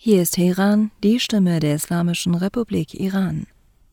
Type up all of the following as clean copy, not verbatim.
Hier ist Teheran, die Stimme der Islamischen Republik Iran.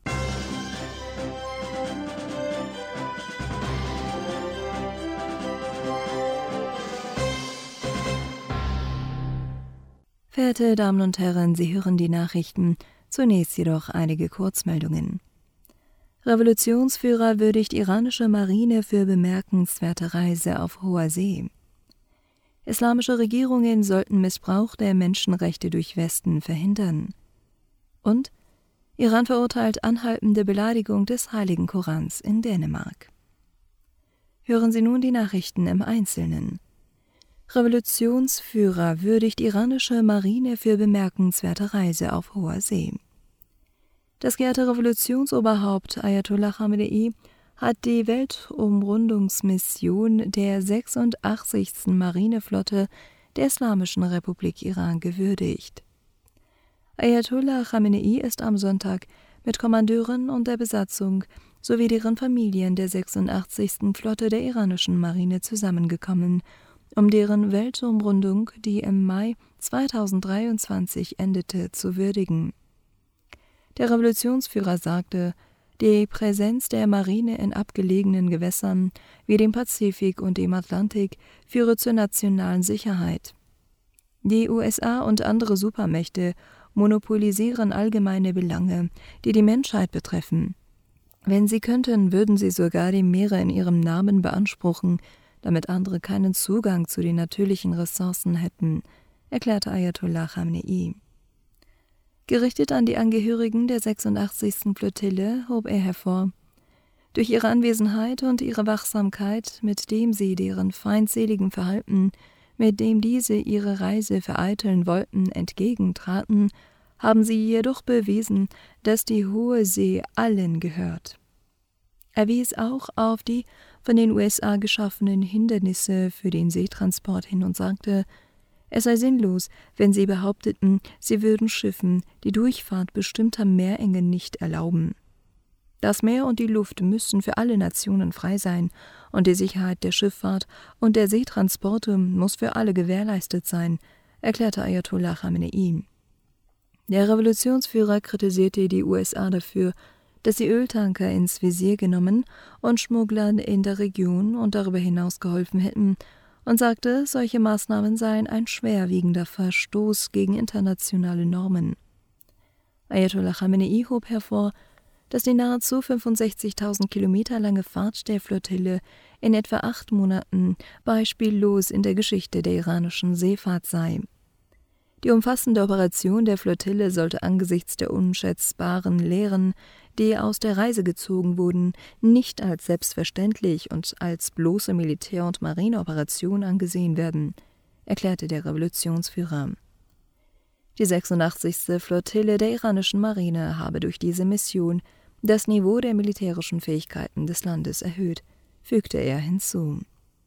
Verehrte Damen und Herren, Sie hören die Nachrichten, zunächst jedoch einige Kurzmeldungen. Revolutionsführer würdigt iranische Marine für bemerkenswerte Reise auf hoher See. Islamische Regierungen sollten Missbrauch der Menschenrechte durch Westen verhindern. Und Iran verurteilt anhaltende Beleidigung des Heiligen Korans in Dänemark. Hören Sie nun die Nachrichten im Einzelnen. Revolutionsführer würdigt iranische Marine für bemerkenswerte Reise auf hoher See. Das geehrte Revolutionsoberhaupt Ayatollah Khamenei hat die Weltumrundungsmission der 86. Marineflotte der Islamischen Republik Iran gewürdigt. Ayatollah Khamenei ist am Sonntag mit Kommandeuren und der Besatzung sowie deren Familien der 86. Flotte der iranischen Marine zusammengekommen, um deren Weltumrundung, die im Mai 2023 endete, zu würdigen. Der Revolutionsführer sagte, die Präsenz der Marine in abgelegenen Gewässern wie dem Pazifik und dem Atlantik führe zur nationalen Sicherheit. Die USA und andere Supermächte monopolisieren allgemeine Belange, die die Menschheit betreffen. Wenn sie könnten, würden sie sogar die Meere in ihrem Namen beanspruchen, damit andere keinen Zugang zu den natürlichen Ressourcen hätten, erklärte Ayatollah Khamenei. Gerichtet an die Angehörigen der 86. Flottille hob er hervor: Durch ihre Anwesenheit und ihre Wachsamkeit, mit dem sie deren feindseligen Verhalten, mit dem diese ihre Reise vereiteln wollten, entgegentraten, haben sie jedoch bewiesen, dass die hohe See allen gehört. Er wies auch auf die von den USA geschaffenen Hindernisse für den Seetransport hin und sagte, es sei sinnlos, wenn sie behaupteten, sie würden Schiffen die Durchfahrt bestimmter Meerengen nicht erlauben. Das Meer und die Luft müssen für alle Nationen frei sein, und die Sicherheit der Schifffahrt und der Seetransporte muss für alle gewährleistet sein, erklärte Ayatollah Khamenei. Der Revolutionsführer kritisierte die USA dafür, dass sie Öltanker ins Visier genommen und Schmugglern in der Region und darüber hinaus geholfen hätten, und sagte, solche Maßnahmen seien ein schwerwiegender Verstoß gegen internationale Normen. Ayatollah Khamenei hob hervor, dass die nahezu 65.000 Kilometer lange Fahrt der Flottille in etwa 8 Monaten beispiellos in der Geschichte der iranischen Seefahrt sei. Die umfassende Operation der Flottille sollte angesichts der unschätzbaren Lehren, die aus der Reise gezogen wurden, nicht als selbstverständlich und als bloße Militär- und Marineoperation angesehen werden, erklärte der Revolutionsführer. Die 86. Flottille der iranischen Marine habe durch diese Mission das Niveau der militärischen Fähigkeiten des Landes erhöht, fügte er hinzu.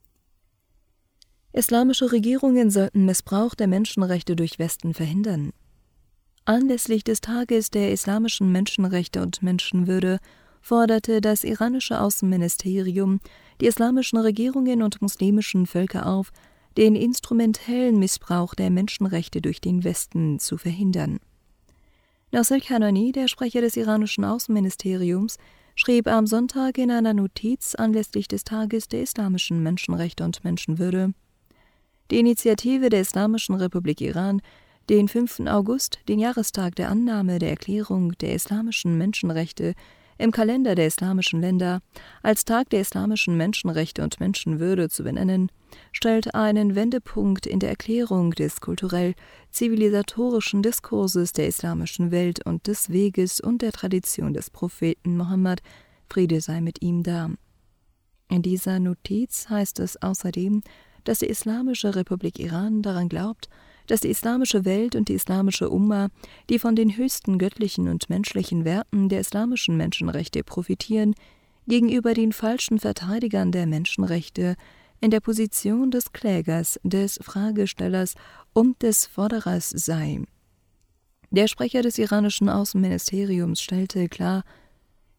Islamische Regierungen sollten Missbrauch der Menschenrechte durch Westen verhindern. Anlässlich des Tages der islamischen Menschenrechte und Menschenwürde forderte das iranische Außenministerium die islamischen Regierungen und muslimischen Völker auf, den instrumentellen Missbrauch der Menschenrechte durch den Westen zu verhindern. Nasser Kanani, der Sprecher des iranischen Außenministeriums, schrieb am Sonntag in einer Notiz anlässlich des Tages der islamischen Menschenrechte und Menschenwürde: Die Initiative der Islamischen Republik Iran, den 5. August, den Jahrestag der Annahme der Erklärung der islamischen Menschenrechte im Kalender der islamischen Länder, als Tag der islamischen Menschenrechte und Menschenwürde zu benennen, stellt einen Wendepunkt in der Erklärung des kulturell-zivilisatorischen Diskurses der islamischen Welt und des Weges und der Tradition des Propheten Mohammed, Friede sei mit ihm, dar. In dieser Notiz heißt es außerdem, dass die Islamische Republik Iran daran glaubt, dass die islamische Welt und die islamische Umma, die von den höchsten göttlichen und menschlichen Werten der islamischen Menschenrechte profitieren, gegenüber den falschen Verteidigern der Menschenrechte in der Position des Klägers, des Fragestellers und des Forderers sei. Der Sprecher des iranischen Außenministeriums stellte klar: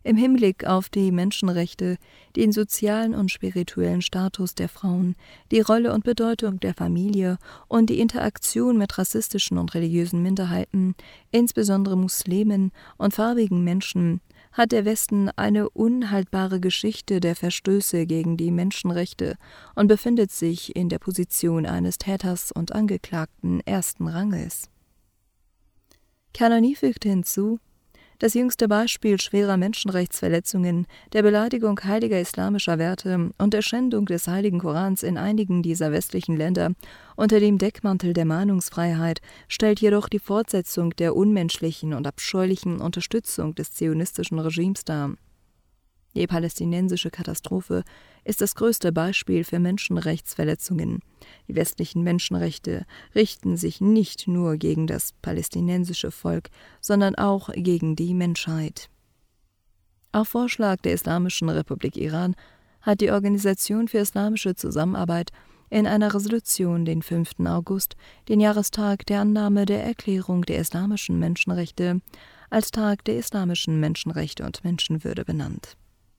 Im Hinblick auf die Menschenrechte, den sozialen und spirituellen Status der Frauen, die Rolle und Bedeutung der Familie und die Interaktion mit rassistischen und religiösen Minderheiten, insbesondere Muslimen und farbigen Menschen, hat der Westen eine unhaltbare Geschichte der Verstöße gegen die Menschenrechte und befindet sich in der Position eines Täters und Angeklagten ersten Ranges. Kanani fügte hinzu: Das jüngste Beispiel schwerer Menschenrechtsverletzungen, der Beleidigung heiliger islamischer Werte und der Schändung des heiligen Korans in einigen dieser westlichen Länder unter dem Deckmantel der Meinungsfreiheit stellt jedoch die Fortsetzung der unmenschlichen und abscheulichen Unterstützung des zionistischen Regimes dar. Die palästinensische Katastrophe ist das größte Beispiel für Menschenrechtsverletzungen. Die westlichen Menschenrechte richten sich nicht nur gegen das palästinensische Volk, sondern auch gegen die Menschheit. Auf Vorschlag der Islamischen Republik Iran hat die Organisation für islamische Zusammenarbeit in einer Resolution den 5. August den Jahrestag der Annahme der Erklärung der islamischen Menschenrechte als Tag der islamischen Menschenrechte und Menschenwürde benannt.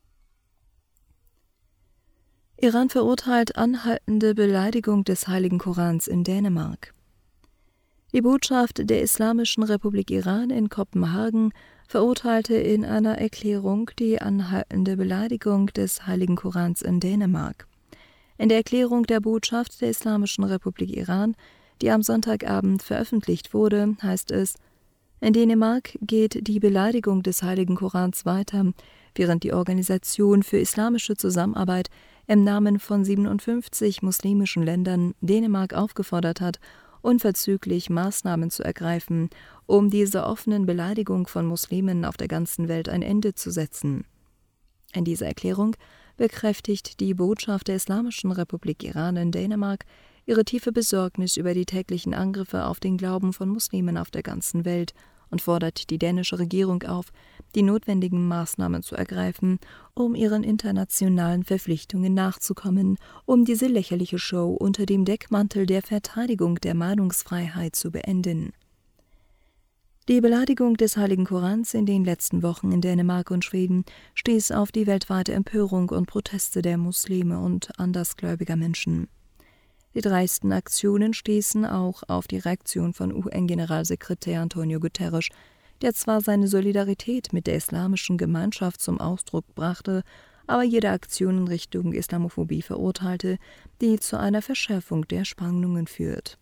Iran verurteilt anhaltende Beleidigung des heiligen Korans in Dänemark. Die Botschaft der Islamischen Republik Iran in Kopenhagen verurteilte in einer Erklärung die anhaltende Beleidigung des heiligen Korans in Dänemark. In der Erklärung der Botschaft der Islamischen Republik Iran, die am Sonntagabend veröffentlicht wurde, heißt es: In Dänemark geht die Beleidigung des heiligen Korans weiter, während die Organisation für islamische Zusammenarbeit im Namen von 57 muslimischen Ländern Dänemark aufgefordert hat, unverzüglich Maßnahmen zu ergreifen, um dieser offenen Beleidigung von Muslimen auf der ganzen Welt ein Ende zu setzen. In dieser Erklärung bekräftigt die Botschaft der Islamischen Republik Iran in Dänemark ihre tiefe Besorgnis über die täglichen Angriffe auf den Glauben von Muslimen auf der ganzen Welt und fordert die dänische Regierung auf, die notwendigen Maßnahmen zu ergreifen, um ihren internationalen Verpflichtungen nachzukommen, um diese lächerliche Show unter dem Deckmantel der Verteidigung der Meinungsfreiheit zu beenden. Die Beleidigung des heiligen Korans in den letzten Wochen in Dänemark und Schweden stieß auf die weltweite Empörung und Proteste der Muslime und andersgläubiger Menschen. Die dreisten Aktionen stießen auch auf die Reaktion von UN-Generalsekretär Antonio Guterres, der zwar seine Solidarität mit der islamischen Gemeinschaft zum Ausdruck brachte, aber jede Aktion in Richtung Islamophobie verurteilte, die zu einer Verschärfung der Spannungen führt.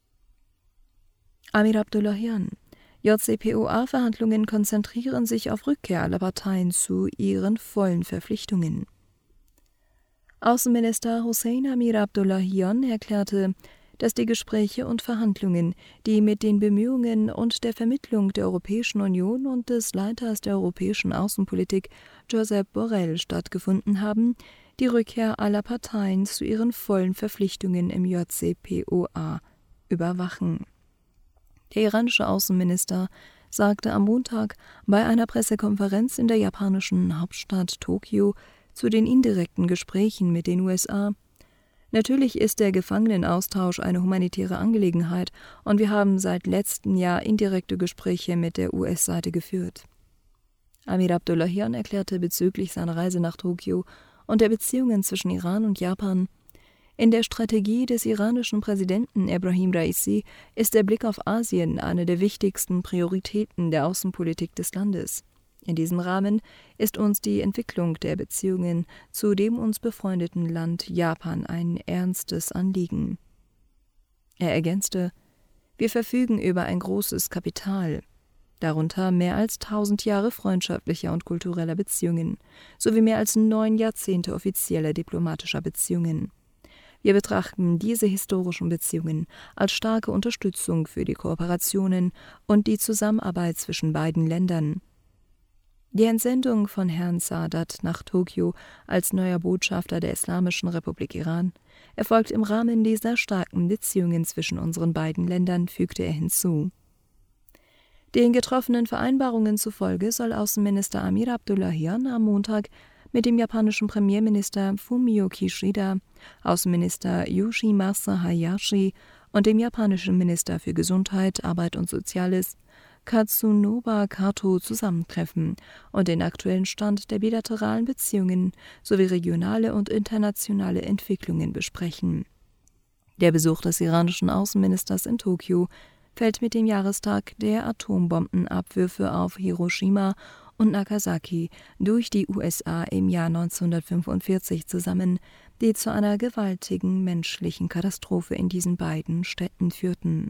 Amir Abdullahian: JCPOA-Verhandlungen konzentrieren sich auf Rückkehr aller Parteien zu ihren vollen Verpflichtungen. Außenminister Hossein Amir Abdullahian erklärte, dass die Gespräche und Verhandlungen, die mit den Bemühungen und der Vermittlung der Europäischen Union und des Leiters der europäischen Außenpolitik, Josep Borrell, stattgefunden haben, die Rückkehr aller Parteien zu ihren vollen Verpflichtungen im JCPOA überwachen. Der iranische Außenminister sagte am Montag bei einer Pressekonferenz in der japanischen Hauptstadt Tokio zu den indirekten Gesprächen mit den USA: Natürlich ist der Gefangenenaustausch eine humanitäre Angelegenheit und wir haben seit letztem Jahr indirekte Gespräche mit der US-Seite geführt. Amir Abdullahian erklärte bezüglich seiner Reise nach Tokio und der Beziehungen zwischen Iran und Japan: In der Strategie des iranischen Präsidenten Ebrahim Raisi ist der Blick auf Asien eine der wichtigsten Prioritäten der Außenpolitik des Landes. In diesem Rahmen ist uns die Entwicklung der Beziehungen zu dem uns befreundeten Land Japan ein ernstes Anliegen. Er ergänzte: Wir verfügen über ein großes Kapital, darunter mehr als 1000 Jahre freundschaftlicher und kultureller Beziehungen, sowie mehr als 9 Jahrzehnte offizieller diplomatischer Beziehungen. Wir betrachten diese historischen Beziehungen als starke Unterstützung für die Kooperationen und die Zusammenarbeit zwischen beiden Ländern. Die Entsendung von Herrn Saadat nach Tokio als neuer Botschafter der Islamischen Republik Iran erfolgt im Rahmen dieser starken Beziehungen zwischen unseren beiden Ländern, fügte er hinzu. Den getroffenen Vereinbarungen zufolge soll Außenminister Amir Abdullahian am Montag mit dem japanischen Premierminister Fumio Kishida, Außenminister Yoshimasa Hayashi und dem japanischen Minister für Gesundheit, Arbeit und Soziales Katsunobu Kato zusammentreffen und den aktuellen Stand der bilateralen Beziehungen sowie regionale und internationale Entwicklungen besprechen. Der Besuch des iranischen Außenministers in Tokio fällt mit dem Jahrestag der Atombombenabwürfe auf Hiroshima und Nagasaki durch die USA im Jahr 1945 zusammen, die zu einer gewaltigen menschlichen Katastrophe in diesen beiden Städten führten.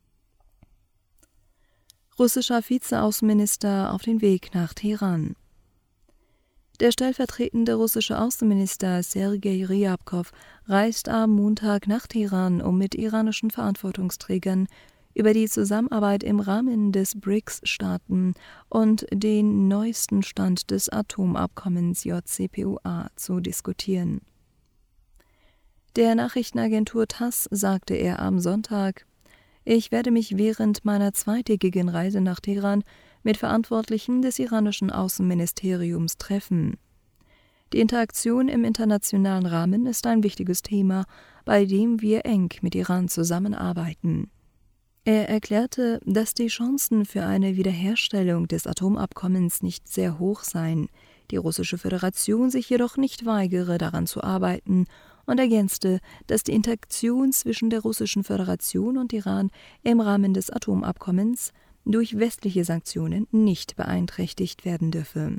Russischer Vizeaußenminister auf den Weg nach Teheran. Der stellvertretende russische Außenminister Sergei Ryabkow reist am Montag nach Teheran, um mit iranischen Verantwortungsträgern über die Zusammenarbeit im Rahmen des BRICS-Staaten und den neuesten Stand des Atomabkommens JCPOA zu diskutieren. Der Nachrichtenagentur TASS sagte er am Sonntag: Ich werde mich während meiner zweitägigen Reise nach Teheran mit Verantwortlichen des iranischen Außenministeriums treffen. Die Interaktion im internationalen Rahmen ist ein wichtiges Thema, bei dem wir eng mit Iran zusammenarbeiten. Er erklärte, dass die Chancen für eine Wiederherstellung des Atomabkommens nicht sehr hoch seien, die Russische Föderation sich jedoch nicht weigere, daran zu arbeiten, und ergänzte, dass die Interaktion zwischen der Russischen Föderation und Iran im Rahmen des Atomabkommens durch westliche Sanktionen nicht beeinträchtigt werden dürfe.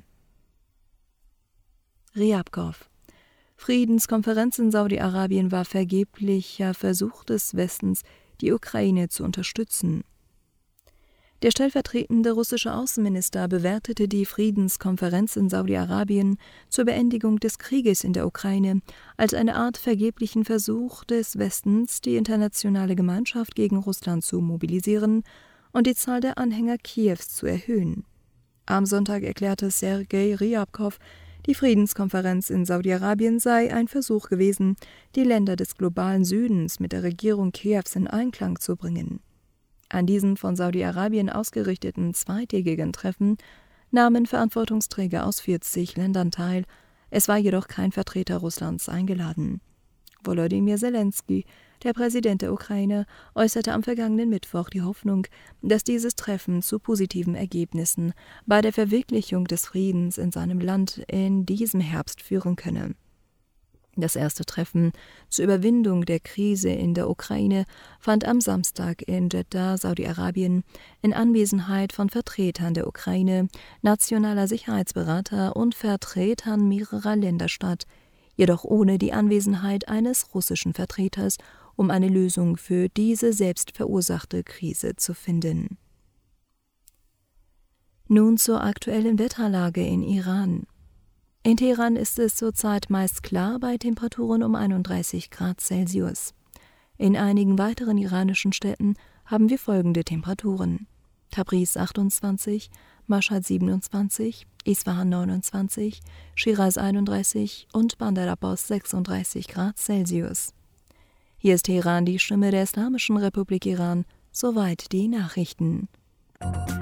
Ryabkow: Friedenskonferenz in Saudi-Arabien war vergeblicher Versuch des Westens, die Ukraine zu unterstützen. Der stellvertretende russische Außenminister bewertete die Friedenskonferenz in Saudi-Arabien zur Beendigung des Krieges in der Ukraine als eine Art vergeblichen Versuch des Westens, die internationale Gemeinschaft gegen Russland zu mobilisieren und die Zahl der Anhänger Kiews zu erhöhen. Am Sonntag erklärte Sergei Ryabkow, die Friedenskonferenz in Saudi-Arabien sei ein Versuch gewesen, die Länder des globalen Südens mit der Regierung Kiews in Einklang zu bringen. An diesem von Saudi-Arabien ausgerichteten zweitägigen Treffen nahmen Verantwortungsträger aus 40 Ländern teil, es war jedoch kein Vertreter Russlands eingeladen. Volodymyr Zelensky, der Präsident der Ukraine, äußerte am vergangenen Mittwoch die Hoffnung, dass dieses Treffen zu positiven Ergebnissen bei der Verwirklichung des Friedens in seinem Land in diesem Herbst führen könne. Das erste Treffen zur Überwindung der Krise in der Ukraine fand am Samstag in Jeddah, Saudi-Arabien, in Anwesenheit von Vertretern der Ukraine, nationaler Sicherheitsberater und Vertretern mehrerer Länder statt, jedoch ohne die Anwesenheit eines russischen Vertreters, um eine Lösung für diese selbst verursachte Krise zu finden. Nun zur aktuellen Wetterlage in Iran. In Teheran ist es zurzeit meist klar bei Temperaturen um 31 Grad Celsius. In einigen weiteren iranischen Städten haben wir folgende Temperaturen: Tabriz 28, Mashhad 27, Isfahan 29, Schiraz 31 und Bandar Abbas 36 Grad Celsius. Hier ist Teheran, die Stimme der Islamischen Republik Iran. Soweit die Nachrichten.